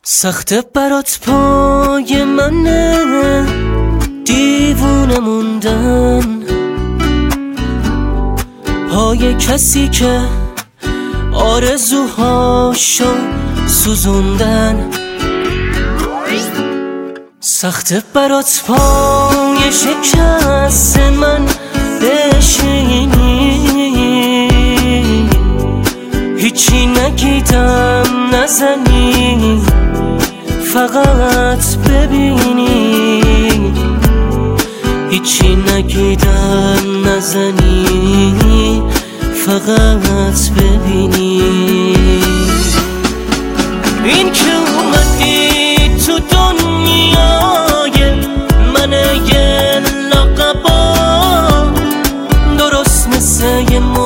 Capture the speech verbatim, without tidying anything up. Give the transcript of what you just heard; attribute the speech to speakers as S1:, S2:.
S1: سخته برات پای منه دیوونه موندن، پای کسی که آرزوهاشو سوزوندن. سخته برات پای شکست من بشینی، هیچی نگیدم نزنی فقط ببینی، هیچی نگیدم نزنی فقط ببینی. این که اومدی تو دنیای من یه لقبا، درست مثل یه